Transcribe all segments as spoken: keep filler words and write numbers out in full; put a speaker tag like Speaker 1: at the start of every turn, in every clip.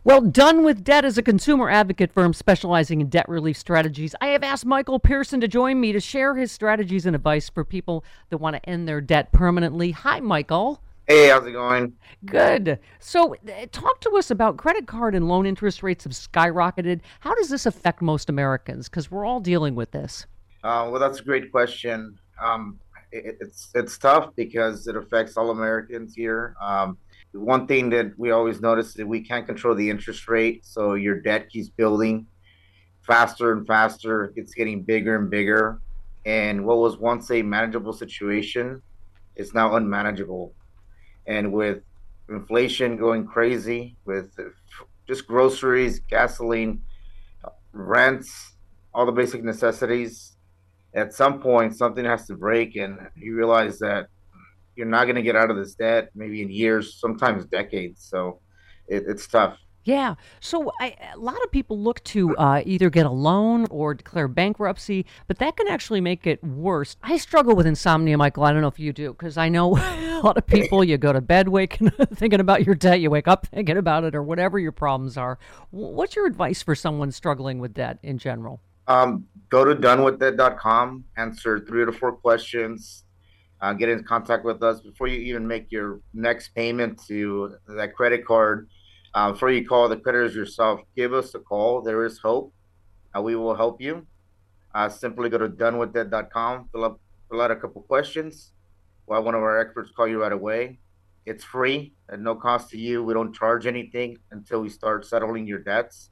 Speaker 1: Well, Done with Debt is a consumer advocate firm specializing in debt relief strategies. I have asked Michael Pearson to join me to share his strategies and advice for people that want to end their debt permanently. Hi, Michael.
Speaker 2: Hey, how's it going?
Speaker 1: Good. So uh, talk to us about credit card and loan interest rates have skyrocketed. How does this affect most Americans? Because we're all dealing with this.
Speaker 2: Uh, well, that's a great question. Um, it, it's it's tough because it affects all Americans here. Um, one thing that we always notice is that we can't control the interest rate, so your debt keeps building faster and faster. It's getting bigger and bigger, and what was once a manageable situation is now unmanageable. And with inflation going crazy, with just groceries, gasoline, rents, all the basic necessities, at some point something has to break, and you realize that you're not going to get out of this debt maybe in years, sometimes decades. So it, it's tough.
Speaker 1: Yeah. So I, a lot of people look to uh, either get a loan or declare bankruptcy, but that can actually make it worse. I struggle with insomnia, Michael. I don't know if you do, because I know a lot of people, you go to bed waking, thinking about your debt, you wake up thinking about it, or whatever your problems are. What's your advice for someone struggling with debt in general?
Speaker 2: Um, go to done with debt dot com, answer three to four questions, uh, get in contact with us before you even make your next payment to that credit card. Uh, before you call the creditors yourself, give us a call. There is hope. Uh, we will help you. Uh, simply go to done with debt dot com, fill up, fill out a couple questions. We'll have one of our experts call you right away. It's free at no cost to you. We don't charge anything until we start settling your debts.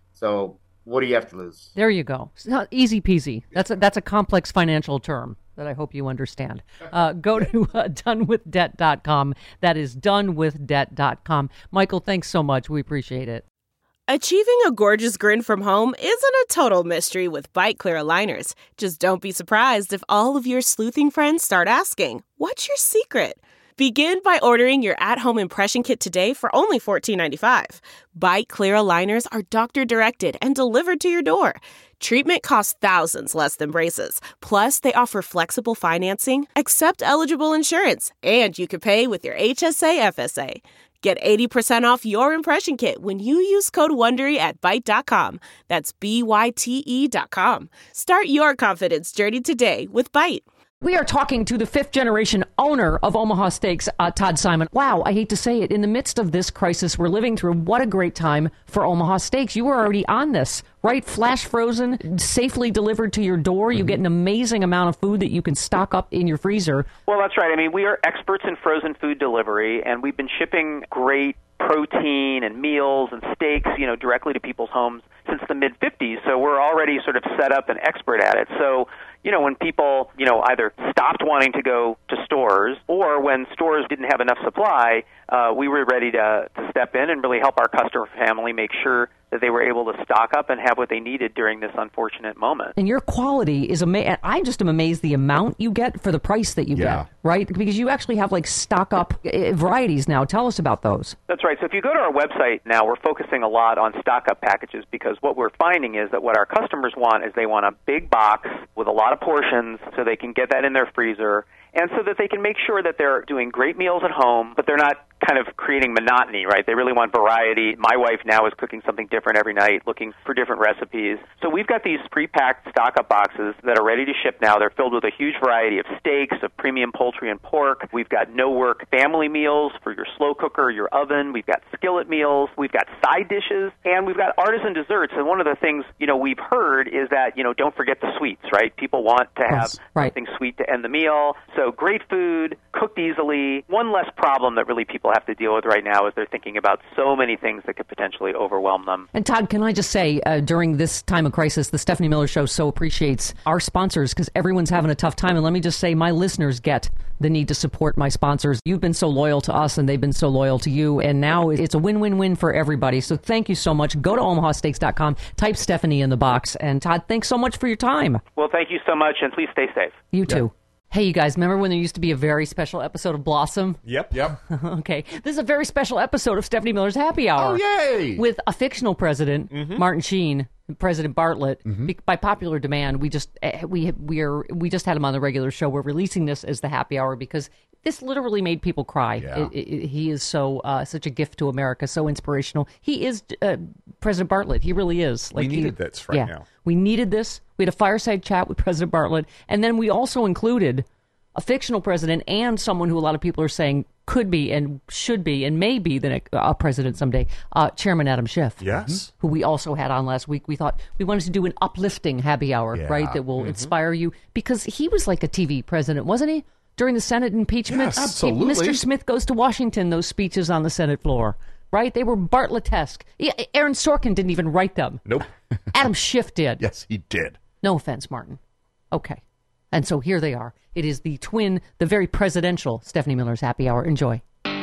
Speaker 2: So what do you have to lose?
Speaker 1: There you go. It's not easy peasy. That's a, that's a complex financial term that I hope you understand. Uh, go to uh, done with debt dot com. That is done with debt dot com. Michael, thanks so much. We appreciate it.
Speaker 3: Achieving a gorgeous grin from home isn't a total mystery with Byte Clear aligners. Just don't be surprised if all of your sleuthing friends start asking, "What's your secret?" Begin by ordering your at-home impression kit today for only fourteen ninety-five. Byte Clear aligners are doctor-directed and delivered to your door. Treatment costs thousands less than braces. Plus, they offer flexible financing, accept eligible insurance, and you can pay with your H S A F S A. Get eighty percent off your impression kit when you use code WONDERY at byte dot com. That's B Y T E dot com. Start your confidence journey today with Byte.
Speaker 1: We are talking to the fifth generation owner of Omaha Steaks, uh, Todd Simon. Wow, I hate to say it. In the midst of this crisis we're living through, what a great time for Omaha Steaks. You were already on this, right? Flash frozen, safely delivered to your door. You get an amazing amount of food that you can stock up in your freezer.
Speaker 4: Well, that's right. I mean, we are experts in frozen food delivery, and we've been shipping great protein and meals and steaks, you know, directly to people's homes since the mid fifties. So we're already sort of set up and expert at it. So, you know, when people, you know, either stopped wanting to go to stores or when stores didn't have enough supply, uh, we were ready to, to step in and really help our customer family make sure that they were able to stock up and have what they needed during this unfortunate moment.
Speaker 1: And your quality is amazing. I just am amazed the amount you get for the price that you
Speaker 5: Yeah.
Speaker 1: get, right? Because you actually have like stock up uh, varieties now. Tell us about those.
Speaker 4: That's right. So if you go to our website now, we're focusing a lot on stock-up packages because what we're finding is that what our customers want is they want a big box with a lot of portions so they can get that in their freezer and so that they can make sure that they're doing great meals at home, but they're not kind of creating monotony, right? They really want variety. My wife now is cooking something different every night, looking for different recipes. So we've got these pre-packed stock-up boxes that are ready to ship now. They're filled with a huge variety of steaks, of premium poultry and pork. We've got no-work family meals for your slow cooker or your oven. We've got skillet meals. We've got side dishes. And we've got artisan desserts. And one of the things, you know, we've heard is that, you know, don't forget the sweets, right? People want to have
Speaker 1: Yes, right.
Speaker 4: something sweet to end the meal. So great food, cooked easily. One less problem that really people have to deal with right now is they're thinking about so many things that could potentially overwhelm them.
Speaker 1: And Todd, can I just say, uh, during this time of crisis, the Stephanie Miller Show so appreciates our sponsors because everyone's having a tough time. And let me just say, my listeners get the need to support my sponsors. You've been so loyal to us and they've been so loyal to you. And now it's a win-win-win for everybody. So thank you so much. Go to omaha steaks dot com, type Stephanie in the box. And Todd, thanks so much for your time.
Speaker 4: Well, thank you so much, and please stay safe.
Speaker 1: You too. Hey, you guys, remember when there used to be a very special episode of Blossom?
Speaker 5: Yep. Yep.
Speaker 1: Okay. This is a very special episode of Stephanie Miller's Happy Hour.
Speaker 5: Oh, yay!
Speaker 1: With a fictional president,
Speaker 5: Mm-hmm.
Speaker 1: Martin Sheen, President Bartlett. Be- by popular demand, we just uh, we we are we just had him on the regular show. We're releasing this as the Happy Hour because this literally made people cry.
Speaker 5: Yeah.
Speaker 1: It, it, he is so uh, such a gift to America, so inspirational. He is uh, President Bartlett. He really is.
Speaker 5: We needed
Speaker 1: he,
Speaker 5: this right
Speaker 1: yeah,
Speaker 5: now.
Speaker 1: We needed this. We had a fireside chat with President Bartlett, and then we also included a fictional president and someone who a lot of people are saying could be and should be and may be the next uh, president someday, uh, Chairman Adam Schiff.
Speaker 5: Yes.
Speaker 1: Who we also had on last week. We thought we wanted to do an uplifting happy hour,
Speaker 5: Yeah.
Speaker 1: right, that will
Speaker 5: Mhm.
Speaker 1: inspire you, because he was like a T V president, wasn't he? During the Senate impeachment.
Speaker 5: Yes, absolutely.
Speaker 1: Mister Smith Goes to Washington, those speeches on the Senate floor, right? They were Bartlett-esque. Yeah, Aaron Sorkin didn't even write them.
Speaker 5: Nope.
Speaker 1: Adam Schiff did.
Speaker 5: Yes, he did.
Speaker 1: No offense, Martin. Okay. And so here they are. It is the twin, the very presidential Stephanie Miller's Happy Hour. Enjoy.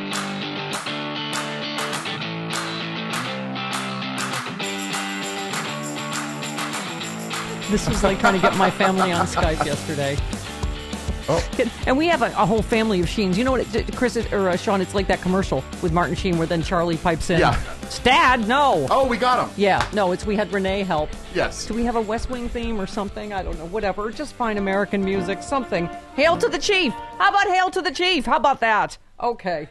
Speaker 1: This was like trying to get my family on Skype yesterday.
Speaker 5: Oh.
Speaker 1: And we have a, a whole family of Sheens. You know what, it, Chris, is, or uh, Sean, it's like that commercial with Martin Sheen where then Charlie pipes in.
Speaker 5: Yeah.
Speaker 1: It's Dad, no.
Speaker 5: Oh, we got him.
Speaker 1: Yeah, no, it's we had Renee help.
Speaker 5: Yes.
Speaker 1: Do we have a West Wing theme or something? I don't know. Whatever. Just find American music, something. Hail to the Chief. How about Hail to the Chief? How about that? Okay.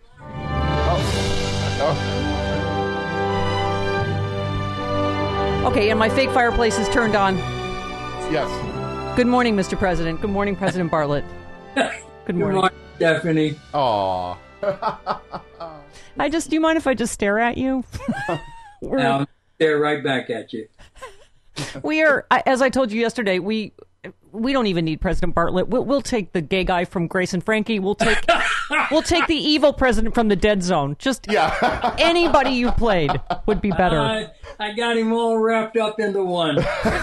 Speaker 5: Oh.
Speaker 1: Okay, and my fake fireplace is turned on.
Speaker 5: Yes.
Speaker 1: Good morning, Mister President. Good morning, President Bartlett. Good
Speaker 6: Good
Speaker 1: morning.
Speaker 6: morning, Stephanie.
Speaker 5: Aw.
Speaker 1: I just, do you mind if I just stare at you? We're,
Speaker 6: I'll stare right back at you.
Speaker 1: we are, I- as I told you yesterday, we we don't even need President Bartlett. We'll, we'll take the gay guy from Grace and Frankie. We'll take we'll take the evil president from the Dead Zone. Just
Speaker 5: Yeah.
Speaker 1: anybody you played would be better.
Speaker 6: I, I got him all wrapped up into one.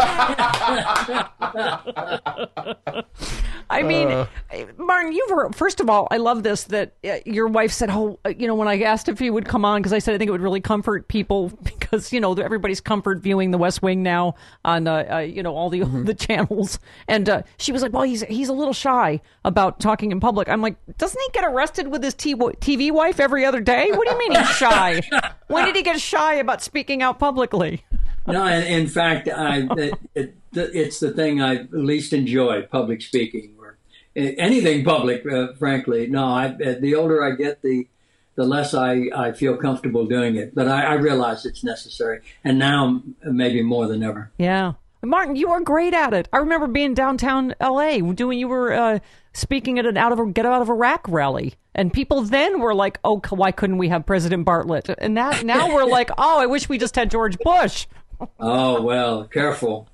Speaker 1: I mean,
Speaker 5: Uh.
Speaker 1: Martin, you've heard, first of all, I love this, that uh, your wife said, oh, uh, you know, when I asked if he would come on, because I said I think it would really comfort people, because, you know, everybody's comfort viewing The West Wing now on, uh, uh, you know, all the
Speaker 5: Mm-hmm.
Speaker 1: the channels. And uh, she was like, well, he's he's a little shy about talking in public. I'm like, doesn't he get arrested with his T V wife every other day? What do you mean he's shy? When did he get shy about speaking out publicly?
Speaker 6: No, in, in fact, I it, it, it's the thing I least enjoy, public speaking or anything public, uh, frankly. No, I, the older I get, the the less I, I feel comfortable doing it. But I, I realize it's necessary. And now maybe more than ever.
Speaker 1: Yeah. Martin, you were great at it. I remember being downtown L A doing, you were uh, speaking at an out of a, get out of Iraq rally. And people then were like, oh, why couldn't we have President Bartlett? And that now we're like, oh, I wish we just had George Bush.
Speaker 6: Oh, well, careful.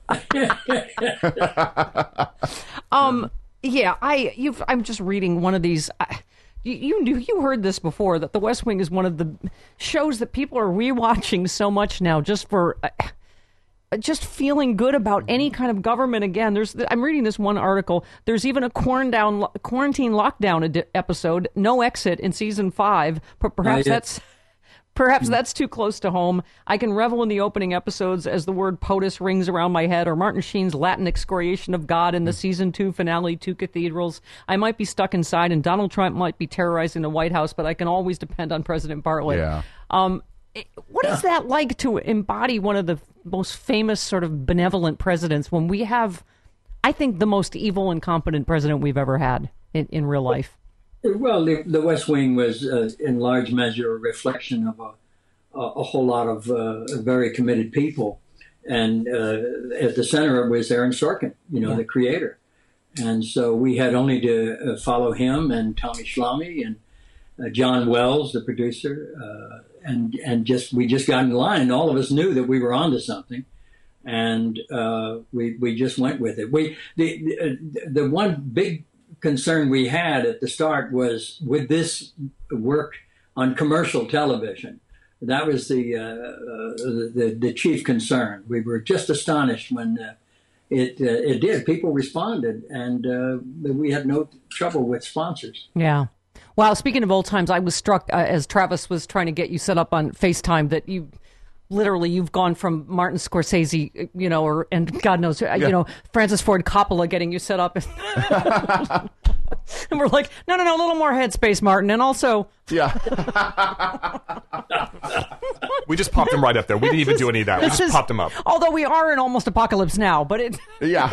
Speaker 1: um, yeah, I, you've, I'm just reading one of these. I, you, you knew, you heard this before, that The West Wing is one of the shows that people are rewatching so much now just for... Uh, just feeling good about any kind of government again. There's, I'm reading this one article. There's even a quarantine quarantine lockdown ed- episode, No Exit, in season five. But perhaps
Speaker 6: yeah.
Speaker 1: that's perhaps that's too close to home. I can revel in the opening episodes as the word POTUS rings around my head, or Martin Sheen's Latin excoriation of God in the season two finale, Two Cathedrals. I might be stuck inside, and Donald Trump might be terrorizing the White House, but I can always depend on President Bartlett.
Speaker 5: Yeah.
Speaker 1: Um, what is that like to embody one of the most famous sort of benevolent presidents when we have, I think, the most evil, incompetent president we've ever had in, in real life?
Speaker 6: Well, the, the West Wing was, uh, in large measure, a reflection of a, a, a whole lot of uh, very committed people. And uh, at the center was Aaron Sorkin, you know, yeah. the creator. And so we had only to uh, follow him and Tommy Schlamme and uh, John Wells, the producer, uh, and and just we just got in line, and all of us knew that we were onto something, and uh, we we just went with it. We the the, the one big concern we had at the start was, would this work on commercial television? That was the uh, uh, the, the chief concern. We were just astonished when uh, it uh, it did. People responded, and uh, we had no trouble with sponsors.
Speaker 1: Yeah. Wow, speaking of old times, I was struck uh, as Travis was trying to get you set up on FaceTime that you literally you've gone from Martin Scorsese, you know, or and God knows, yeah. you know, Francis Ford Coppola getting you set up. And we're like, no, no, no, a little more headspace, Martin. And also,
Speaker 5: Yeah. We just popped him right up there. We didn't even do any of that. We
Speaker 1: this
Speaker 5: just
Speaker 1: is-
Speaker 5: popped him up.
Speaker 1: although we are in almost apocalypse now, but it,
Speaker 5: Yeah.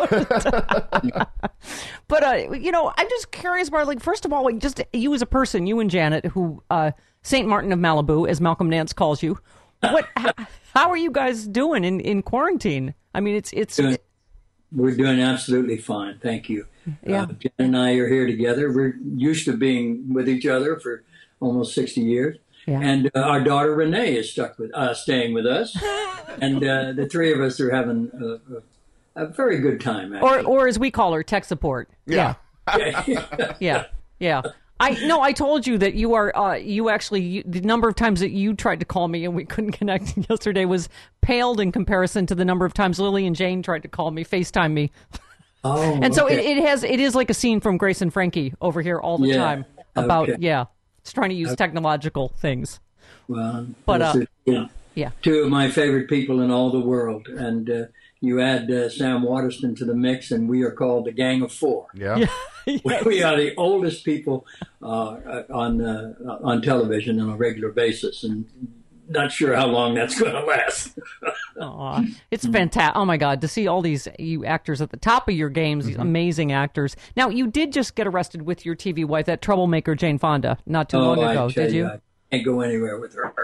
Speaker 1: but uh, you know, I'm just curious about, like, first of all, like, just you as a person, you and Janet, who uh, Saint Martin of Malibu, as Malcolm Nance calls you. What? how, how are you guys doing in, in quarantine? I mean, it's it's.
Speaker 6: Doing- We're doing absolutely fine. Thank you.
Speaker 1: Yeah.
Speaker 6: Uh, Jen and I are here together. We're used to being with each other for almost sixty years.
Speaker 1: Yeah.
Speaker 6: And uh, our daughter Renee is stuck with uh, staying with us. And uh, the three of us are having a, a, a very good time,
Speaker 1: Or,
Speaker 6: actually.
Speaker 1: or as we call her, tech support.
Speaker 5: Yeah.
Speaker 1: Yeah, yeah. I no, I told you that you are. Uh, you actually, you, the number of times that you tried to call me and we couldn't connect yesterday was paled in comparison to the number of times Lily and Jane tried to call me, FaceTime me.
Speaker 6: Oh,
Speaker 1: And so it,
Speaker 6: okay.
Speaker 1: it has. It is like a scene from Grace and Frankie over here all the
Speaker 6: Yeah,
Speaker 1: time about
Speaker 6: okay.
Speaker 1: yeah, it's trying to use technological things.
Speaker 6: Well,
Speaker 1: But,
Speaker 6: those
Speaker 1: uh,
Speaker 6: are, yeah,
Speaker 1: Yeah.
Speaker 6: two of my favorite people in all the world. And uh, you add uh, Sam Waterston to the mix, and we are called the Gang of Four.
Speaker 5: Yeah.
Speaker 6: We are the oldest people uh, on uh, on television on a regular basis, and not sure how long that's going to last.
Speaker 1: Aw, it's fantastic. Oh my God, to see all these you actors at the top of your games, these amazing actors. Now, you did just get arrested with your T V wife, that troublemaker Jane Fonda, not too long
Speaker 6: oh,
Speaker 1: ago,
Speaker 6: I tell
Speaker 1: did you?
Speaker 6: I can't go anywhere with her.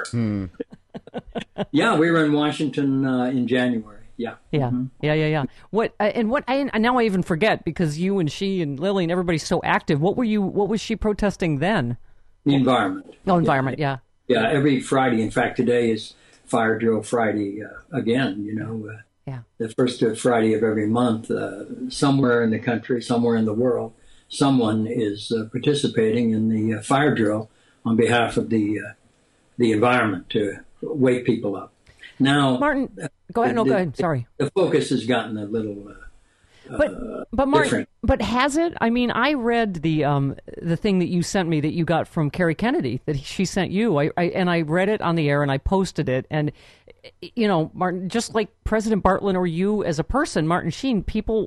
Speaker 6: Yeah, we were in Washington uh, in January. Yeah.
Speaker 1: Yeah, yeah, yeah, yeah. What uh, and what? I and now I even forget because you and she and Lily and everybody's so active. What were you? What was she protesting then?
Speaker 6: The environment.
Speaker 1: Oh, environment. Yeah,
Speaker 6: Yeah, every Friday. In fact, today is Fire Drill Friday uh, again, you know. Uh,
Speaker 1: yeah.
Speaker 6: the first uh, Friday of every month, uh, somewhere in the country, somewhere in the world, someone is uh, participating in the uh, fire drill on behalf of the uh, the environment to wake people up. Now,
Speaker 1: Martin, go ahead. No,
Speaker 6: the-
Speaker 1: go ahead. Sorry.
Speaker 6: the focus has gotten a little. Uh,
Speaker 1: But but Martin,
Speaker 6: different.
Speaker 1: but has it? I mean, I read the um the thing that you sent me that you got from Kerry Kennedy that she sent you. I, I and I read it on the air and I posted it. And you know, Martin, just like President Bartlett or you as a person, Martin Sheen, people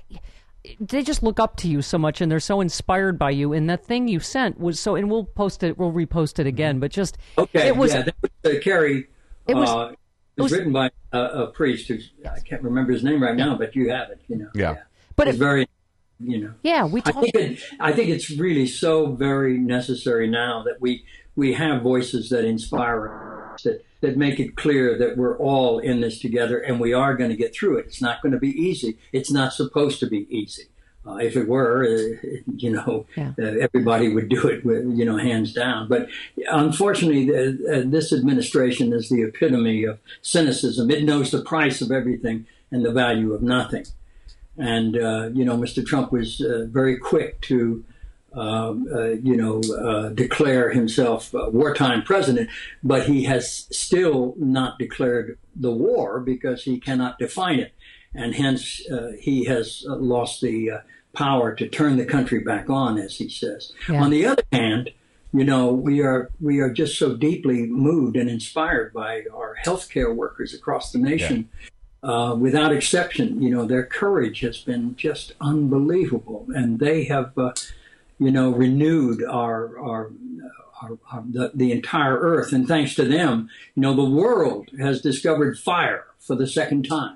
Speaker 1: they just look up to you so much and they're so inspired by you. And that thing you sent was so. And we'll post it. We'll repost it again. But just
Speaker 6: okay,
Speaker 1: it was
Speaker 6: yeah, that was uh, Carrie.
Speaker 1: It was-
Speaker 6: Uh, it was,
Speaker 1: was-
Speaker 6: written by a, a priest who's I can't remember his name right now, but you have it. You know.
Speaker 5: Yeah.
Speaker 1: But
Speaker 6: it's
Speaker 1: it-
Speaker 6: very, you know.
Speaker 1: yeah. We
Speaker 6: I
Speaker 1: talked.
Speaker 6: think it, I think it's really so very necessary now that we we have voices that inspire us, that that make it clear that we're all in this together and we are going to get through it. It's not going to be easy. It's not supposed to be easy. Uh, if it were, uh, you know,
Speaker 1: Yeah.
Speaker 6: uh, everybody would do it, with, you know, hands down. But unfortunately, the, uh, this administration is the epitome of cynicism. It knows the price of everything and the value of nothing. And, uh, you know, Mister Trump was uh, very quick to, um, uh, you know, uh, declare himself a wartime president, but he has still not declared the war because he cannot define it. And hence, uh, he has uh, lost the uh, power to turn the country back on, as he says.
Speaker 1: Yeah.
Speaker 6: On the other hand, you know, we are we are just so deeply moved and inspired by our healthcare workers across the nation. Uh, without exception, you know, their courage has been just unbelievable, and they have, uh, you know, renewed our our, our, our the, the entire earth. And thanks to them, you know, the world has discovered fire for the second time.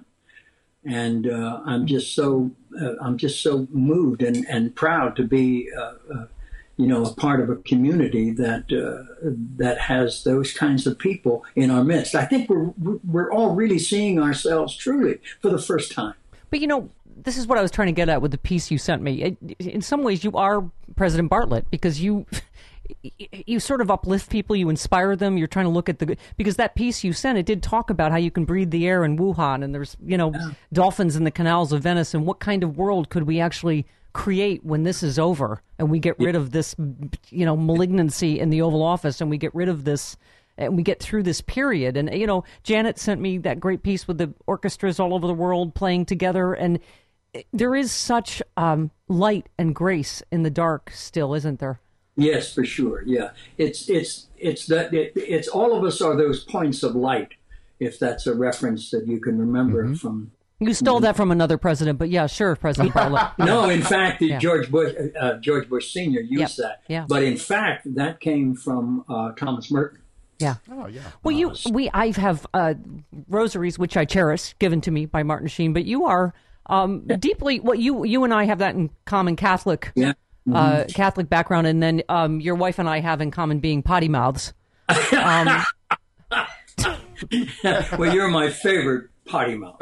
Speaker 6: And uh, I'm just so uh, I'm just so moved and, and proud to be, uh, uh, you know, a part of a community that uh, that has those kinds of people in our midst. I think we're we're all really seeing ourselves truly for the first time.
Speaker 1: But you know, this is what I was trying to get at with the piece you sent me. It, in some ways, you are President Bartlett because you you sort of uplift people, you inspire them. You're trying to look at the because that piece you sent, it did talk about how you can breathe the air in Wuhan, and there's you know
Speaker 6: Yeah.
Speaker 1: dolphins in the canals of Venice, and what kind of world could we actually create when this is over and we get rid of this you know malignancy in the Oval Office and we get rid of this. And we get through this period. And, you know, Janet sent me that great piece with the orchestras all over the world playing together. And there is such um, light and grace in the dark still, isn't there?
Speaker 6: Yes, for sure. Yeah, it's it's it's that it, it's all of us are those points of light, if that's a reference that you can remember from
Speaker 1: You stole that from another president, but yeah, sure, President Bartlett.
Speaker 6: No, in fact, the
Speaker 1: Yeah.
Speaker 6: George Bush, uh, George Bush Senior used
Speaker 1: Yep.
Speaker 6: that.
Speaker 1: Yeah.
Speaker 6: But in fact, that came from uh, Thomas Merton.
Speaker 1: Yeah.
Speaker 5: Oh, yeah.
Speaker 1: Well, you, we, I have uh, rosaries which I cherish, given to me by Martin Sheen. But you are um, deeply. What you, you and I have that in common, Catholic,
Speaker 6: Yeah.
Speaker 1: uh, Catholic background, and then um, your wife and I have in common being potty mouths. Um,
Speaker 6: Well, you're my favorite potty mouth.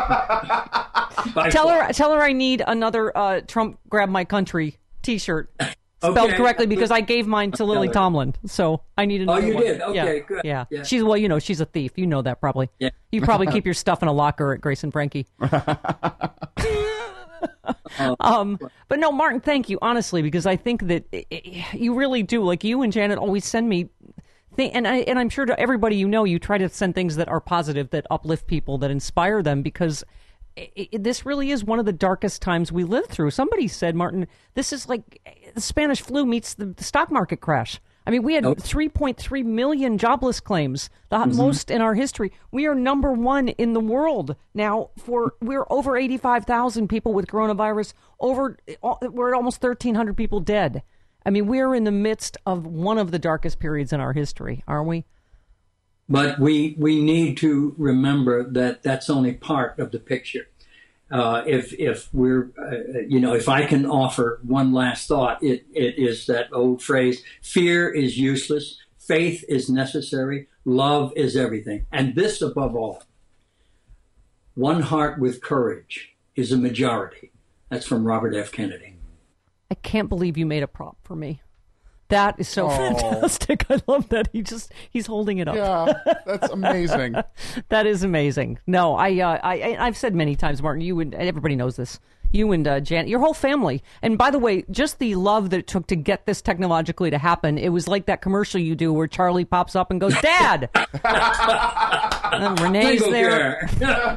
Speaker 6: By
Speaker 1: tell
Speaker 6: far.
Speaker 1: her, tell her I need another uh, Trump grab my country T-shirt. Spelled
Speaker 6: Okay.
Speaker 1: correctly because I gave mine to Lily
Speaker 6: her.
Speaker 1: Tomlin, so I need another
Speaker 6: Oh, you
Speaker 1: one.
Speaker 6: did? Okay,
Speaker 1: yeah.
Speaker 6: good.
Speaker 1: Yeah.
Speaker 6: Yeah.
Speaker 1: she's well, you know, she's a thief. You know that probably.
Speaker 6: Yeah.
Speaker 1: You probably keep your stuff in a locker at Grace and Frankie. um, but no, Martin, thank you honestly because I think that i- i- you really do. Like you and Janet always send me. Th- and I and I'm sure to everybody you know, you try to send things that are positive, that uplift people, that inspire them because. I- I- this really is one of the darkest times we lived through. Somebody said, Martin, this is like the Spanish flu meets the, the stock market crash. I mean, we had
Speaker 6: Nope.
Speaker 1: three point three million jobless claims, the most in our history. We are number one in the world now. For we're over eighty-five thousand people with coronavirus. Over we're at almost thirteen hundred people dead. I mean, we're in the midst of one of the darkest periods in our history, aren't we?
Speaker 6: But we we need to remember that that's only part of the picture. Uh, if if we're uh, you know if I can offer one last thought, it it is that old phrase: fear is useless, faith is necessary, love is everything, and this above all. One heart with courage is a majority. That's from Robert F. Kennedy.
Speaker 1: I can't believe you made a prop for me. That is so
Speaker 5: Oh.
Speaker 1: fantastic. I love that. He just, he's holding it up.
Speaker 5: Yeah, that's amazing.
Speaker 1: That is amazing. No, I, uh, I, I've said many times, Martin, you and everybody knows this. You and uh, Janet, your whole family. And by the way, just the love that it took to get this technologically to happen. It was like that commercial you do where Charlie pops up and goes, Dad! And then Renee's
Speaker 6: Single
Speaker 1: there.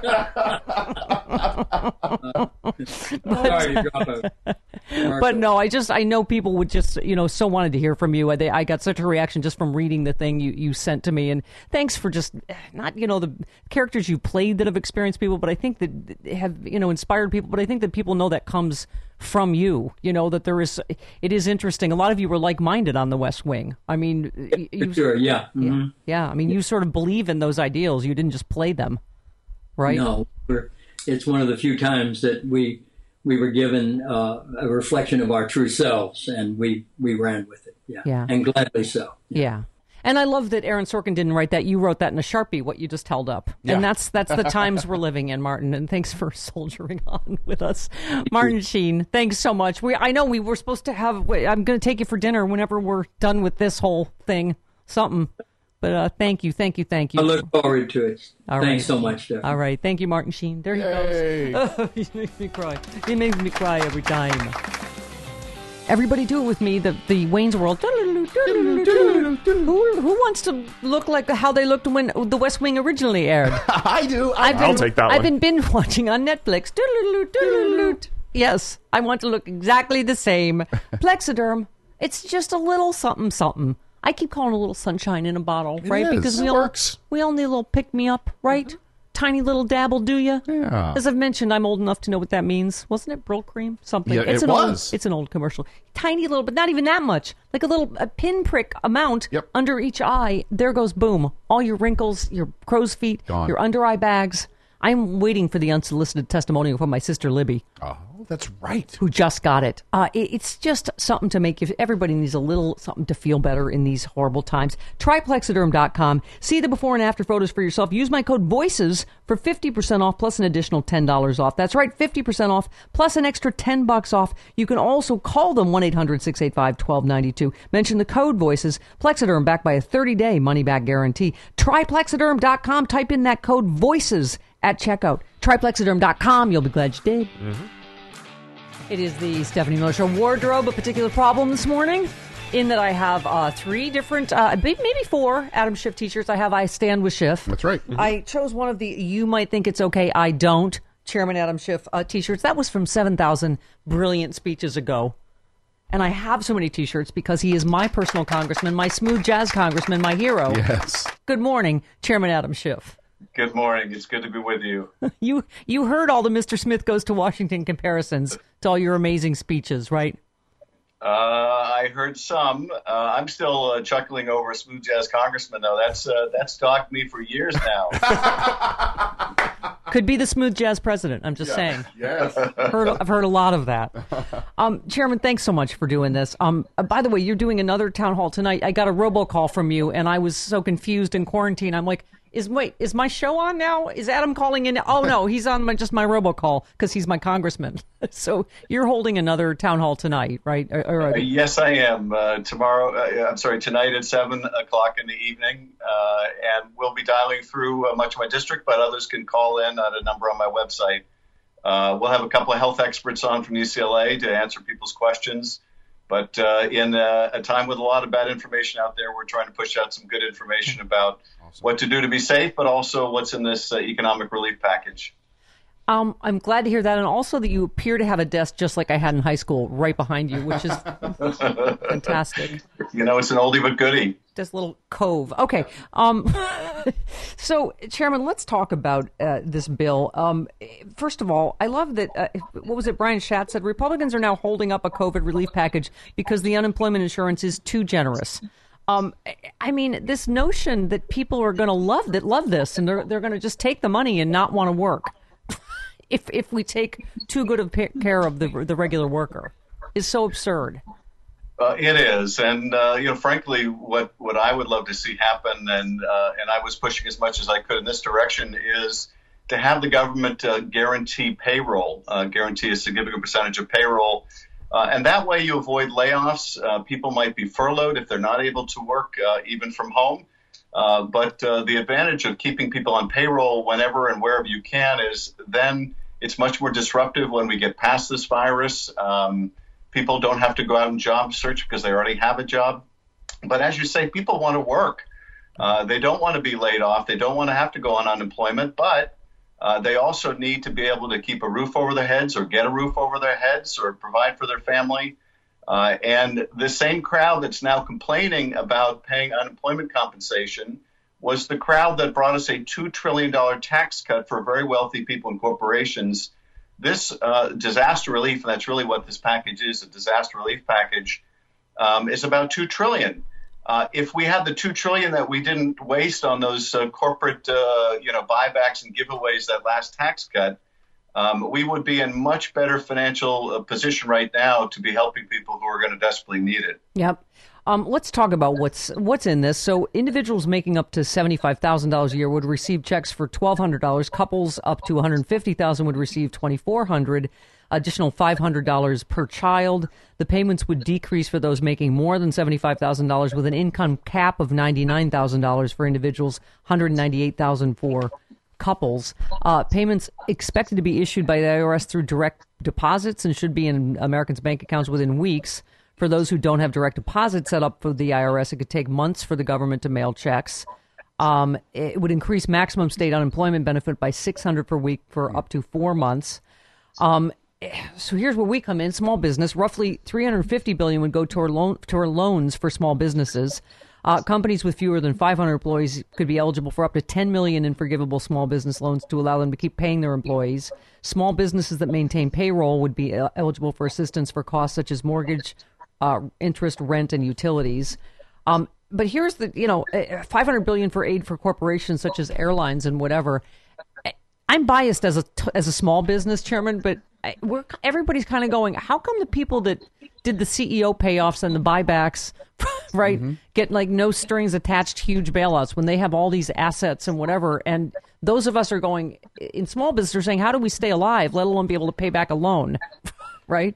Speaker 6: Sorry, drop a
Speaker 1: But no, I just, I know people would just, you know, so wanted to hear from you. They, I got such a reaction just from reading the thing you, you sent to me. And thanks for just, not, you know, the characters you played that have experienced people, but I think that have, you know, inspired people. But I think that people know that comes from you, you know, that there is, it is interesting. A lot of you were like-minded on the West Wing. I mean, you,
Speaker 6: Sure, yeah.
Speaker 1: yeah,
Speaker 6: Mhm.
Speaker 1: yeah. I mean, you sort of believe in those ideals. You didn't just play them, right?
Speaker 6: No, we're, it's one of the few times that we we were given uh, a reflection of our true selves, and we, we ran with it. Yeah,
Speaker 1: Yeah.
Speaker 6: and gladly so.
Speaker 1: Yeah. And I love that Aaron Sorkin didn't write that. You wrote that in a Sharpie, what you just held up.
Speaker 5: Yeah.
Speaker 1: And that's that's the times we're living in, Martin. And thanks for soldiering on with us. Martin Sheen, thanks so much. We I know we were supposed to have, wait, I'm going to take you for dinner whenever we're done with this whole thing. Something. But uh, thank you, thank you, thank you.
Speaker 6: I look forward to it.
Speaker 1: All
Speaker 6: Thanks
Speaker 1: right.
Speaker 6: so much, Jeff.
Speaker 1: All right. Thank you, Martin Sheen. There he
Speaker 5: Yay.
Speaker 1: goes. Oh, he makes me cry. He makes me cry every time. Everybody do it with me. The the Wayne's World. Who, who wants to look like how they looked when The West Wing originally aired?
Speaker 5: I do.
Speaker 1: I've been,
Speaker 5: I'll take that
Speaker 1: I've
Speaker 5: one.
Speaker 1: been binge watching on Netflix. Yes, I want to look exactly the same. Plexiderm. It's just a little something something. I keep calling it a little sunshine in a bottle,
Speaker 5: It
Speaker 1: right?
Speaker 5: is.
Speaker 1: Because
Speaker 5: It
Speaker 1: we all
Speaker 5: works.
Speaker 1: we all need a little pick me up, right? Tiny little dabble, do you?
Speaker 5: Yeah.
Speaker 1: As I've mentioned, I'm old enough to know what that means. Wasn't it Brill Cream? Something.
Speaker 5: Yeah,
Speaker 1: it's
Speaker 5: it
Speaker 1: an
Speaker 5: was.
Speaker 1: Old, it's an old commercial. Tiny little, but not even that much. Like a little a pinprick amount
Speaker 5: Yep.
Speaker 1: under each eye. There goes boom. All your wrinkles, your crow's feet,
Speaker 5: Gone.
Speaker 1: your under eye bags. I'm waiting for the unsolicited testimonial from my sister Libby,
Speaker 5: Oh, that's right.
Speaker 1: who just got it. Uh, it. It's just something to make you. Everybody needs a little something to feel better in these horrible times. Try Plexiderm dot com. See the before and after photos for yourself. Use my code VOICES for fifty percent off plus an additional ten dollars off. That's right, fifty percent off plus an extra ten bucks off. You can also call them one eight hundred six eight five one two nine two. Mention the code VOICES. Plexiderm backed by a thirty day money back guarantee. Try Plexiderm dot com. Type in that code VOICES at checkout. Try Plexiderm dot com. You'll be glad you did. It is the Stephanie Miller Show. Wardrobe, a particular problem this morning, in that I have uh, three different, uh, maybe four Adam Schiff t-shirts. I have I Stand with Schiff.
Speaker 5: That's right.
Speaker 1: I chose one of the You Might Think It's Okay, I Don't, Chairman Adam Schiff uh, t-shirts. That was from seven thousand brilliant speeches ago. And I have so many t-shirts because he is my personal congressman, my smooth jazz congressman, my hero.
Speaker 5: Yes.
Speaker 1: Good morning, Chairman Adam Schiff.
Speaker 7: Good morning. It's good to be with you.
Speaker 1: You you heard all the Mister Smith Goes to Washington comparisons to all your amazing speeches, right?
Speaker 7: Uh, I heard some. Uh, I'm still uh, chuckling over a smooth jazz congressman, though. That's uh, that's dogged me for years now.
Speaker 1: Could be the smooth jazz president. I'm just
Speaker 5: Yeah.
Speaker 1: saying.
Speaker 5: Yes.
Speaker 1: Heard, I've heard a lot of that. Um, Chairman, thanks so much for doing this. Um, uh, by the way, you're doing another town hall tonight. I got a robocall from you, and I was so confused in quarantine. I'm like, is wait, is my show on now? Is Adam calling in? Oh no, he's on my, just my robocall because he's my congressman. So you're holding another town hall tonight, right? Or, or,
Speaker 7: Uh, yes, I am. Uh, tomorrow, uh, I'm sorry, tonight at seven o'clock in the evening, uh, and we'll be dialing through uh, much of my district, but others can call in at a number on my website. Uh, we'll have a couple of health experts on from U C L A to answer people's questions. But uh, in uh, a time with a lot of bad information out there, we're trying to push out some good information about awesome. What to do to be safe, but also what's in this uh, economic relief package.
Speaker 1: Um, I'm glad to hear that, and also that you appear to have a desk just like I had in high school, right behind you, which is fantastic.
Speaker 7: You know, it's an oldie but goodie.
Speaker 1: This little cove. Okay. Um, so, Chairman, let's talk about uh, this bill. Um, first of all, I love that, uh, what was it, Brian Schatz said, Republicans are now holding up a COVID relief package because the unemployment insurance is too generous. Um, I mean, this notion that people are going to love that love this and they're, they're going to just take the money and not want to work if if we take too good of care of the the regular worker is so absurd.
Speaker 7: Uh, it is, and uh, you know, frankly, what, what I would love to see happen, and uh, and I was pushing as much as I could in this direction, is to have the government uh, guarantee payroll, uh, guarantee a significant percentage of payroll, uh, and that way you avoid layoffs. Uh, people might be furloughed if they're not able to work, uh, even from home. Uh, but uh, the advantage of keeping people on payroll whenever and wherever you can is then it's much more disruptive when we get past this virus. Um, people don't have to go out and job search because they already have a job. But as you say, people want to work. Uh, they don't want to be laid off. They don't want to have to go on unemployment, but uh, they also need to be able to keep a roof over their heads or get a roof over their heads or provide for their family. Uh, and the same crowd that's now complaining about paying unemployment compensation was the crowd that brought us a two trillion dollars tax cut for very wealthy people and corporations. This uh, disaster relief, and that's really what this package is, a disaster relief package, um, is about two trillion dollars. Uh, if we had the two trillion dollars that we didn't waste on those uh, corporate uh, you know, buybacks and giveaways that last tax cut, um, we would be in much better financial uh, position right now to be helping people who are going to desperately need it.
Speaker 1: Yep. Um, let's talk about what's what's in this. So individuals making up to seventy-five thousand dollars a year would receive checks for twelve hundred dollars. Couples up to one hundred fifty thousand dollars would receive twenty-four hundred dollars, additional five hundred dollars per child. The payments would decrease for those making more than seventy-five thousand dollars with an income cap of ninety-nine thousand dollars for individuals, one hundred ninety-eight thousand dollars for couples. Uh, payments expected to be issued by the I R S through direct deposits and should be in Americans' bank accounts within weeks. For those who don't have direct deposit set up for the I R S, it could take months for the government to mail checks. Um, it would increase maximum state unemployment benefit by six hundred dollars per week for up to four months. Um, so here's where we come in. Small business, roughly three hundred fifty billion dollars would go toward, loan, toward loans for small businesses. Uh, companies with fewer than five hundred employees could be eligible for up to ten million dollars in forgivable small business loans to allow them to keep paying their employees. Small businesses that maintain payroll would be eligible for assistance for costs such as mortgage, Uh, interest, rent, and utilities. Um, but here's the, you know, five hundred billion dollars for aid for corporations such as airlines and whatever. I'm biased as a as a small business chairman, but I, we're everybody's kind of going, how come the people that did the C E O payoffs and the buybacks, right, mm-hmm. get like no strings attached, huge bailouts when they have all these assets and whatever? And those of us are going in small business are saying, how do we stay alive, let alone be able to pay back a loan, right?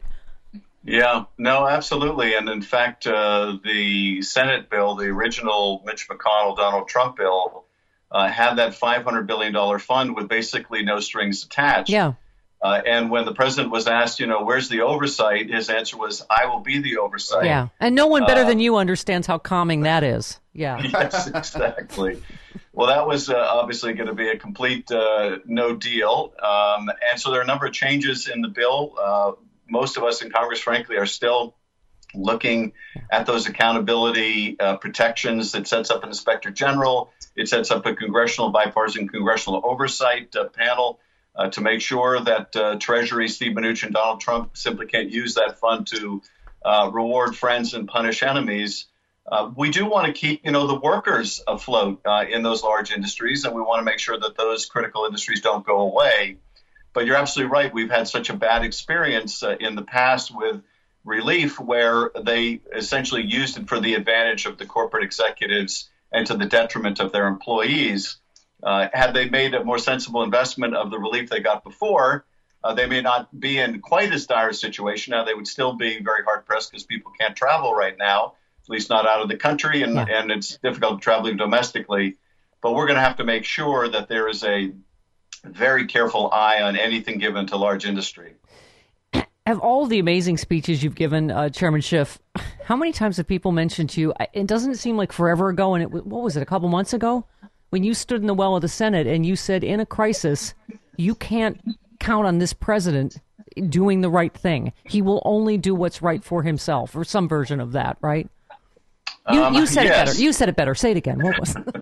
Speaker 7: Yeah, no, absolutely. And in fact, uh, the Senate bill, the original Mitch McConnell, Donald Trump bill, uh, had that five hundred billion dollars fund with basically no strings attached.
Speaker 1: Yeah.
Speaker 7: Uh, and when the president was asked, you know, where's the oversight? His answer was, I will be the oversight.
Speaker 1: Yeah. And no one better uh,
Speaker 7: than
Speaker 1: you understands how calming that is. Yeah.
Speaker 7: Yes, exactly. Well, that was uh, obviously going to be a complete uh, no deal. Um, and so there are a number of changes in the bill. Uh, most of us in Congress, frankly, are still looking at those accountability uh, protections. It sets up an inspector general. It sets up a congressional, bipartisan congressional oversight uh, panel uh, to make sure that uh, Treasury, Steve Mnuchin, and Donald Trump simply can't use that fund to uh, reward friends and punish enemies. Uh, we do want to keep, you know, the workers afloat uh, in those large industries, and we want to make sure that those critical industries don't go away. But you're absolutely right. We've had such a bad experience uh, in the past with relief where they essentially used it for the advantage of the corporate executives and to the detriment of their employees. Uh, had they made a more sensible investment of the relief they got before, uh, they may not be in quite as dire a situation. Now, they would still be very hard-pressed because people can't travel right now, at least not out of the country, and, yeah. and it's difficult traveling domestically. But we're going to have to make sure that there is a very careful eye on anything given to large industry.
Speaker 1: Have all the amazing speeches you've given, uh, Chairman Schiff, how many times have people mentioned to you, it doesn't seem like forever ago, and it, what was it, a couple months ago, when you stood in the well of the Senate and you said, in a crisis, you can't count on this president doing the right thing. He will only do what's right for himself, or some version of that, right? You,
Speaker 7: um,
Speaker 1: you said
Speaker 7: yes.
Speaker 1: it better. You said it better. Say it again. What was it?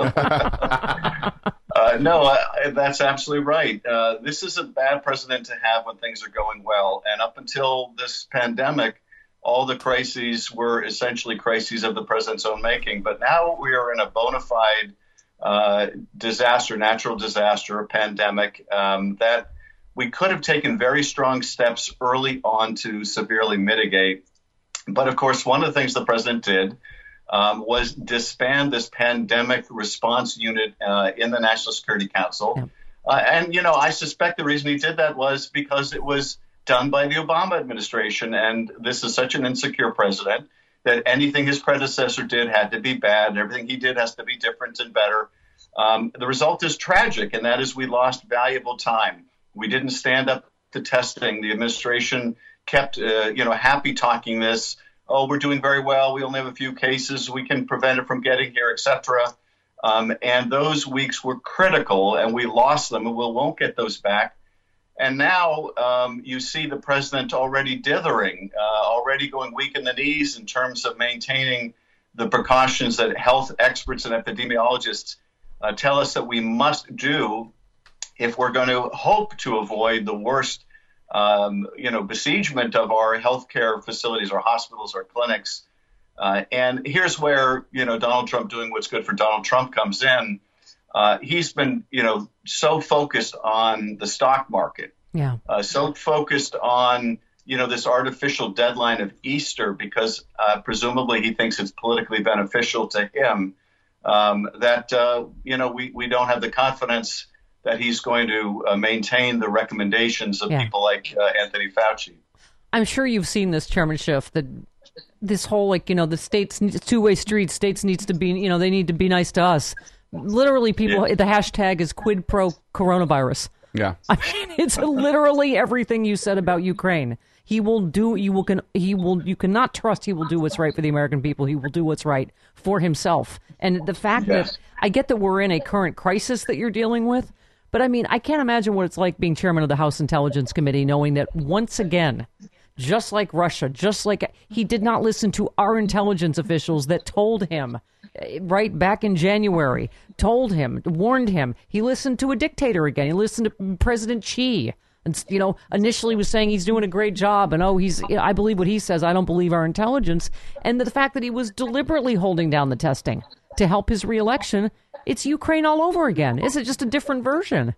Speaker 7: uh, no, uh, that's absolutely right. Uh, this is a bad precedent to have when things are going well. And up until this pandemic, all the crises were essentially crises of the president's own making. But now we are in a bona fide uh, disaster, natural disaster, a pandemic um, that we could have taken very strong steps early on to severely mitigate. But, of course, one of the things the president did um, was disband this pandemic response unit uh, in the National Security Council. Yeah. Uh, and, you know, I suspect the reason he did that was because it was done by the Obama administration. And this is such an insecure president that anything his predecessor did had to be bad, and everything he did has to be different and better. Um, the result is tragic, and that is we lost valuable time. We didn't stand up to testing. The administration kept, uh, you know, happy talking this. Oh, we're doing very well. We only have a few cases. We can prevent it from getting here, et cetera. Um, and those weeks were critical, and we lost them, and we won't get those back. And now um, you see the president already dithering, uh, already going weak in the knees in terms of maintaining the precautions that health experts and epidemiologists uh, tell us that we must do if we're going to hope to avoid the worst Um, you know, besiegement of our healthcare facilities, our hospitals, our clinics. Uh, and here's where, you know, Donald Trump doing what's good for Donald Trump comes in. Uh, he's been, you know, so focused on the stock market,
Speaker 1: yeah,
Speaker 7: uh, so focused on, you know, this artificial deadline of Easter because uh, presumably he thinks it's politically beneficial to him um, that, uh, you know, we, we don't have the confidence that he's going to uh, maintain the recommendations of yeah. people like uh, Anthony Fauci.
Speaker 1: I'm sure you've seen this, Chairman Schiff, that this whole, like, you know, the states, two-way street, states needs to be, you know, they need to be nice to us. Literally, people, yeah. the hashtag is quid pro coronavirus.
Speaker 5: Yeah.
Speaker 1: I mean, it's literally everything you said about Ukraine. He will do, you will, can, he will, you cannot trust he will do what's right for the American people. He will do what's right for himself. And the fact yes. that, I get that we're in a current crisis that you're dealing with, but I mean, I can't imagine what it's like being chairman of the House Intelligence Committee, knowing that once again, just like Russia, just like he did not listen to our intelligence officials that told him right back in January, told him, warned him. He listened to a dictator again. He listened to President Xi and, you know, initially was saying he's doing a great job. And, oh, he's you know, I believe what he says. I don't believe our intelligence. And the fact that he was deliberately holding down the testing to help his reelection. It's Ukraine all over again. Is it just a different version?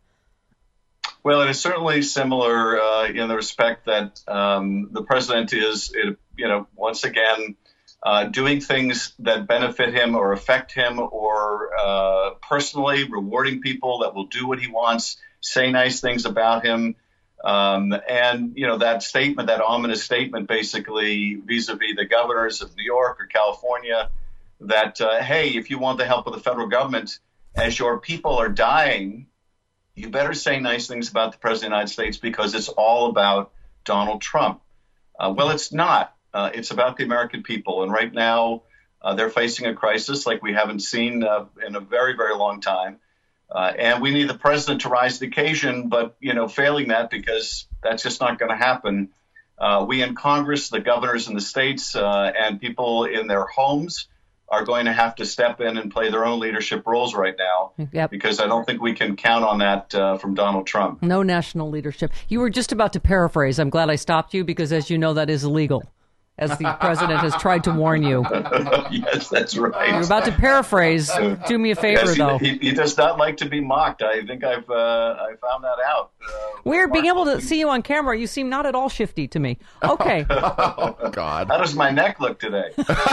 Speaker 7: Well, it is certainly similar uh, in the respect that um, the president is, you know, once again, uh, doing things that benefit him or affect him or uh, personally rewarding people that will do what he wants, say nice things about him. Um, and, you know, that statement, that ominous statement, basically vis-a-vis the governors of New York or California, that, uh, hey, if you want the help of the federal government as your people are dying, you better say nice things about the president of the United States because it's all about Donald Trump. Uh, well, it's not. Uh, it's about the American people. And right now uh, they're facing a crisis like we haven't seen uh, in a very, very long time. Uh, and we need the president to rise to the occasion. But, you know, failing that, because that's just not going to happen. Uh, we in Congress, the governors in the states, uh, and people in their homes are going to have to step in and play their own leadership roles right now,
Speaker 1: yep.
Speaker 7: because I don't think we can count on that uh, from Donald Trump.
Speaker 1: No national leadership. You were just about to paraphrase. I'm glad I stopped you because, as you know, that is illegal, as the president has tried to warn you.
Speaker 7: Yes, that's right.
Speaker 1: You're about to paraphrase. Do me a favor,
Speaker 7: yes, he,
Speaker 1: though.
Speaker 7: He, he does not like to be mocked. I think I've uh, I found that out. Uh,
Speaker 1: Weird being able to see you on camera. You seem not at all shifty to me. Okay.
Speaker 5: Oh, God.
Speaker 7: How does my neck look today?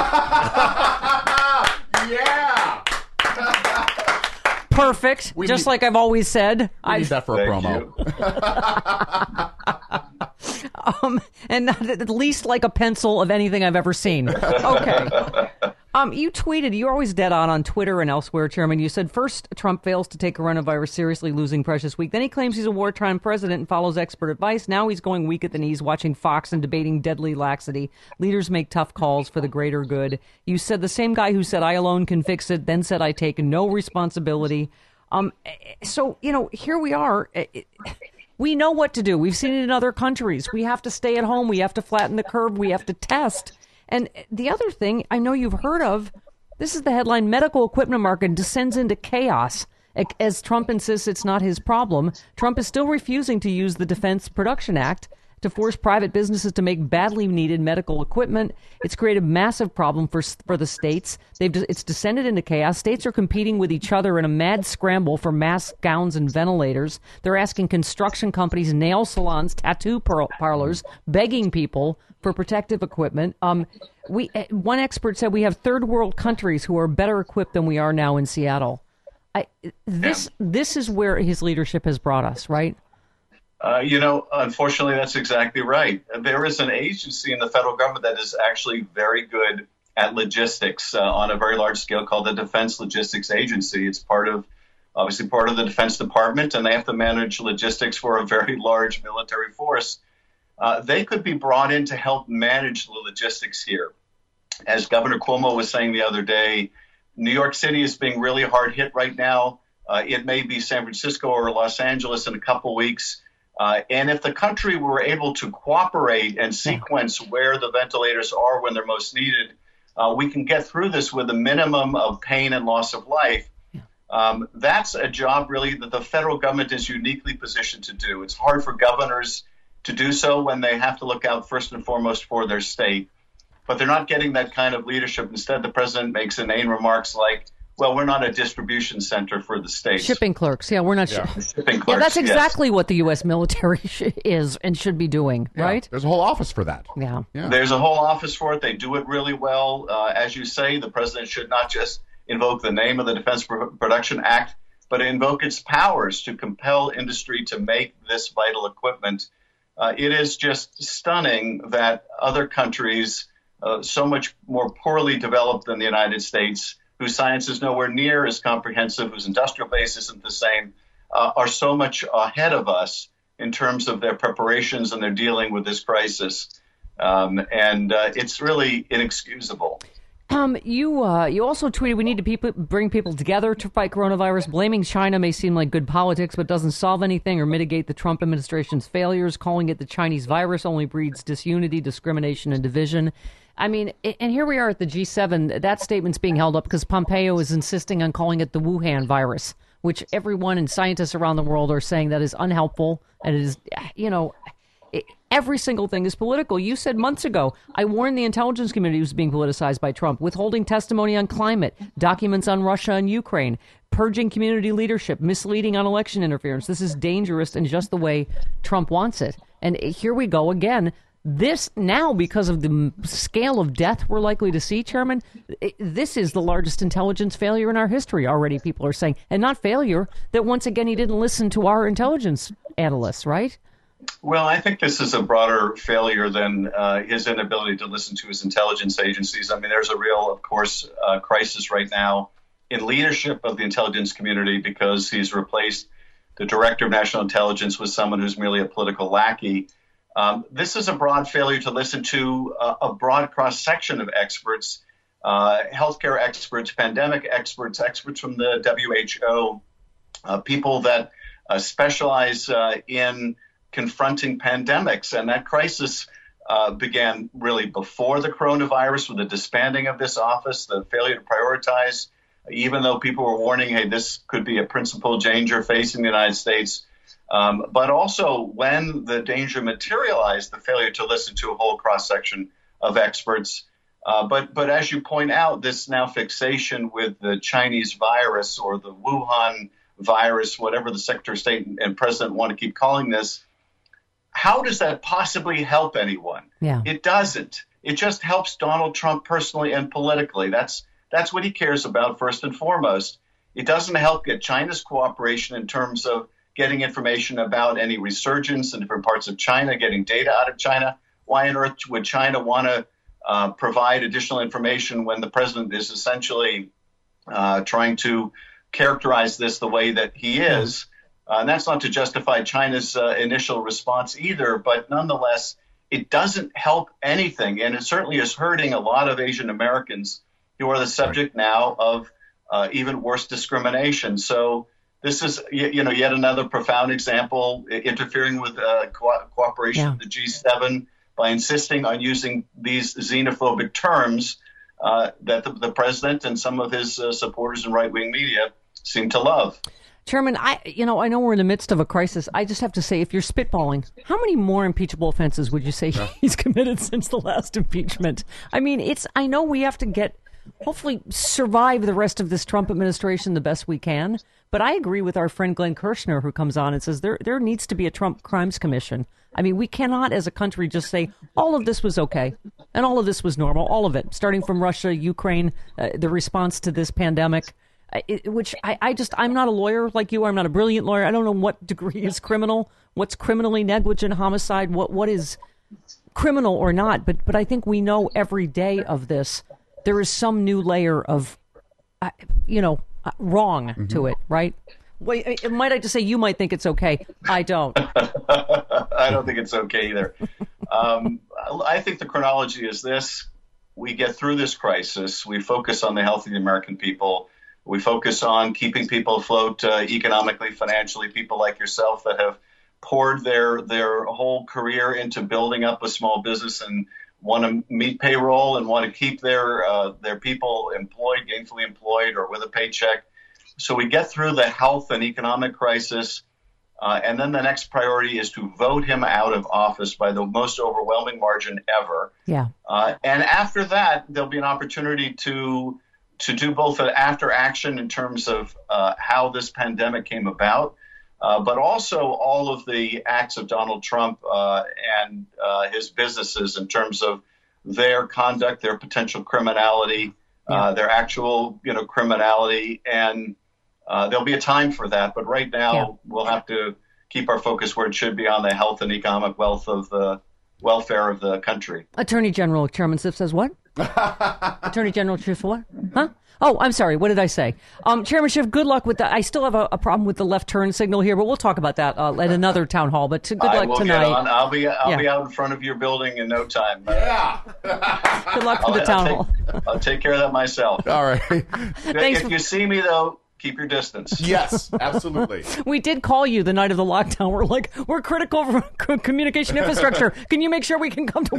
Speaker 5: Yeah.
Speaker 1: Perfect.
Speaker 5: We
Speaker 1: Just
Speaker 5: need-
Speaker 1: like I've always said.
Speaker 5: We
Speaker 1: I
Speaker 5: need that for a
Speaker 7: Thank
Speaker 5: promo.
Speaker 1: um, and not at least like a pencil of anything I've ever seen. Okay. Um, you tweeted, you're always dead on on Twitter and elsewhere, Chairman. You said, first, Trump fails to take coronavirus seriously, losing precious week. Then he claims he's a wartime president and follows expert advice. Now he's going weak at the knees, watching Fox and debating deadly laxity. Leaders make tough calls for the greater good. You said the same guy who said, I alone can fix it, then said, I take no responsibility. Um, so, you know, here we are. We know what to do. We've seen it in other countries. We have to stay at home. We have to flatten the curve. We have to test. And the other thing I know you've heard of, this is the headline, medical equipment market descends into chaos. As Trump insists it's not his problem, Trump is still refusing to use the Defense Production Act to force private businesses to make badly needed medical equipment. It's created a massive problem for for the states. They've It's descended into chaos. States are competing with each other in a mad scramble for masks, gowns, and ventilators. They're asking construction companies, nail salons, tattoo par- parlors, begging people for protective equipment. Um, we one expert said we have third world countries who are better equipped than we are now in Seattle. I, this yeah. this is where his leadership has brought us, right?
Speaker 7: Uh, you know, unfortunately, that's exactly right. There is an agency in the federal government that is actually very good at logistics uh, on a very large scale called the Defense Logistics Agency. It's part of, obviously part of the Defense Department, and they have to manage logistics for a very large military force. Uh, they could be brought in to help manage the logistics here. As Governor Cuomo was saying the other day, New York City is being really hard hit right now. Uh, it may be San Francisco or Los Angeles in a couple weeks. Uh, and if the country were able to cooperate and sequence where the ventilators are when they're most needed, uh, we can get through this with a minimum of pain and loss of life. Um, that's a job really that the federal government is uniquely positioned to do. It's hard for governors to do so when they have to look out first and foremost for their state. But they're not getting that kind of leadership. Instead, the president makes inane remarks like, well, we're not a distribution center for the states.
Speaker 1: Shipping clerks. Yeah, we're not.
Speaker 5: Yeah,
Speaker 1: sh-
Speaker 7: Shipping clerks,
Speaker 1: yeah that's exactly
Speaker 7: yes.
Speaker 1: what the U S military is and should be doing,
Speaker 5: Yeah,
Speaker 1: right?
Speaker 5: There's a whole office for that.
Speaker 1: Yeah.
Speaker 5: yeah.
Speaker 7: There's a whole office for it. They do it really well. Uh, as you say, the president should not just invoke the name of the Defense Production Act, but invoke its powers to compel industry to make this vital equipment. Uh, it is just stunning that other countries, uh, so much more poorly developed than the United States, whose science is nowhere near as comprehensive, whose industrial base isn't the same, uh, are so much ahead of us in terms of their preparations and their dealing with this crisis. Um, and uh, it's really inexcusable.
Speaker 1: Um, you uh, you also tweeted we need to people, bring people together to fight coronavirus. Blaming China may seem like good politics, but doesn't solve anything or mitigate the Trump administration's failures. Calling it the Chinese virus only breeds disunity, discrimination, and division. I mean, and here we are at the G seven. That statement's being held up because Pompeo is insisting on calling it the Wuhan virus, which everyone and scientists around the world are saying that is unhelpful. And it is, you know, it, every single thing is political. You said months ago, I warned the intelligence community was being politicized by Trump, withholding testimony on climate, documents on Russia and Ukraine, purging community leadership, misleading on election interference. This is dangerous and just the way Trump wants it. And here we go again. This now, because of the scale of death we're likely to see, Chairman, this is the largest intelligence failure in our history already, people are saying. And not failure, that once again he didn't listen to our intelligence analysts, right?
Speaker 7: Well, I think this is a broader failure than uh, his inability to listen to his intelligence agencies. I mean, there's a real, of course, uh, crisis right now in leadership of the intelligence community because he's replaced the director of national intelligence with someone who's merely a political lackey. Um, this is a broad failure to listen to uh, a broad cross-section of experts, uh, healthcare experts, pandemic experts, experts from the W H O, uh, people that uh, specialize uh, in confronting pandemics. And that crisis uh, began really before the coronavirus with the disbanding of this office, the failure to prioritize, even though people were warning, hey, this could be a principal danger facing the United States. Um, but also when the danger materialized, the failure to listen to a whole cross-section of experts. Uh, but but as you point out, this now fixation with the Chinese virus or the Wuhan virus, whatever the Secretary of State and President want to keep calling this, how does that possibly help anyone?
Speaker 1: Yeah.
Speaker 7: It doesn't. It just helps Donald Trump personally and politically. That's that's what he cares about first and foremost. It doesn't help get China's cooperation in terms of getting information about any resurgence in different parts of China, getting data out of China. Why on earth would China want to uh, provide additional information when the president is essentially uh, trying to characterize this the way that he is? Uh, and that's not to justify China's uh, initial response either, but nonetheless, it doesn't help anything. And it certainly is hurting a lot of Asian Americans who are the subject now of uh, even worse discrimination. So this is, you know, yet another profound example, interfering with uh, co- cooperation
Speaker 1: Yeah.
Speaker 7: of the G seven by insisting on using these xenophobic terms uh, that the, the president and some of his uh, supporters in right-wing media seem to love.
Speaker 1: Chairman, I, you know, I know we're in the midst of a crisis. I just have to say, if you're spitballing, how many more impeachable offenses would you say he's committed since the last impeachment? I mean, it's, I know we have to get, hopefully survive the rest of this Trump administration the best we can. But I agree with our friend Glenn Kirshner, who comes on and says there there needs to be a Trump Crimes Commission. I mean, we cannot as a country just say all of this was okay and all of this was normal, all of it, starting from Russia, Ukraine, uh, the response to this pandemic. It, which I, I just, I'm not a lawyer like you. I'm not a brilliant lawyer. I don't know what degree is criminal, what's criminally negligent homicide, what what is criminal or not. But but I think we know every day of this, there is some new layer of, uh, you know, uh, wrong mm-hmm. to it, right? Well, might I just say you might think it's okay. I don't.
Speaker 7: I don't think it's okay either. um, I think the chronology is this. We get through this crisis. We focus on the health of the American people. We focus on keeping people afloat uh, economically, financially, people like yourself that have poured their their whole career into building up a small business and want to meet payroll and want to keep their uh, their people employed, gainfully employed, or with a paycheck. So we get through the health and economic crisis, uh, and then the next priority is to vote him out of office by the most overwhelming margin ever.
Speaker 1: Yeah.
Speaker 7: Uh, and after that, there'll be an opportunity to to do both an after action in terms of uh, how this pandemic came about, uh, but also all of the acts of Donald Trump uh, and uh, his businesses in terms of their conduct, their potential criminality, yeah. uh, their actual, you know, criminality. And uh, there'll be a time for that. But right now, yeah. we'll have to keep our focus where it should be on the health and economic wealth of the welfare of the country.
Speaker 1: Attorney General Chairman Schiff says what? Attorney General Schiff, what? Huh? Oh, I'm sorry. What did I say? Um, Chairman Schiff, good luck with that. I still have a, a problem with the left turn signal here, but we'll talk about that uh, at another town hall. But good
Speaker 7: I
Speaker 1: luck
Speaker 7: will
Speaker 1: tonight.
Speaker 7: Get on. I'll be I'll
Speaker 1: yeah.
Speaker 7: be out in front of your building in no time.
Speaker 5: Yeah.
Speaker 1: Good luck with the town
Speaker 7: I'll
Speaker 1: hall.
Speaker 7: take, I'll take care of that myself.
Speaker 5: All right.
Speaker 1: Thanks
Speaker 7: if
Speaker 1: for-
Speaker 7: you see me, though, keep your distance.
Speaker 5: Yes, absolutely.
Speaker 1: We did call you the night of the lockdown. We're like, we're critical for communication infrastructure. Can you make sure we can come to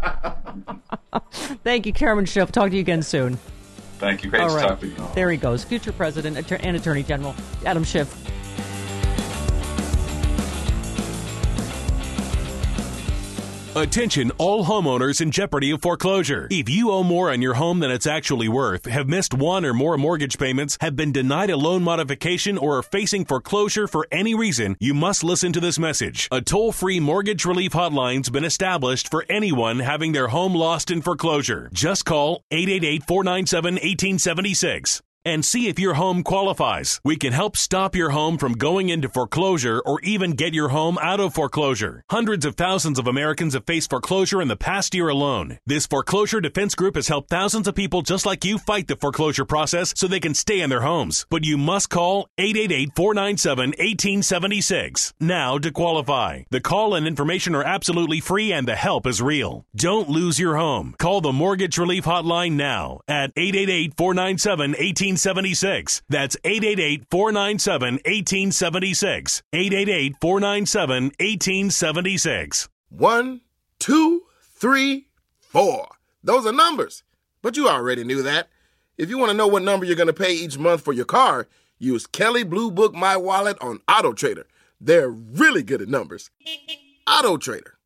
Speaker 1: work? Thank you, Chairman Schiff. Talk to you again soon.
Speaker 7: Thank you. Great
Speaker 1: All
Speaker 7: to
Speaker 1: right.
Speaker 7: talk to you.
Speaker 1: There he goes. Future President and Attorney General Adam Schiff.
Speaker 8: Attention all homeowners in jeopardy of foreclosure. If you owe more on your home than it's actually worth, have missed one or more mortgage payments, have been denied a loan modification, or are facing foreclosure for any reason, you must listen to this message. A toll-free mortgage relief hotline's been established for anyone having their home lost in foreclosure. Just call eight eight eight, four nine seven, one eight seven six. And see if your home qualifies. We can help stop your home from going into foreclosure or even get your home out of foreclosure. Hundreds of thousands of Americans have faced foreclosure in the past year alone. This foreclosure defense group has helped thousands of people just like you fight the foreclosure process so they can stay in their homes. But you must call eight eight eight, four nine seven, one eight seven six now to qualify. The call and information are absolutely free and the help is real. Don't lose your home. Call the Mortgage Relief Hotline now at eight eight eight, four nine seven, one eight seven six. That's eight eight eight, four nine seven, one eight seven six. eight eight eight, four nine seven, one eight seven six.
Speaker 9: One, two, three, four. Those are numbers. But you already knew that. If you want to know what number you're going to pay each month for your car, use Kelley Blue Book My Wallet on AutoTrader. They're really good at numbers. AutoTrader.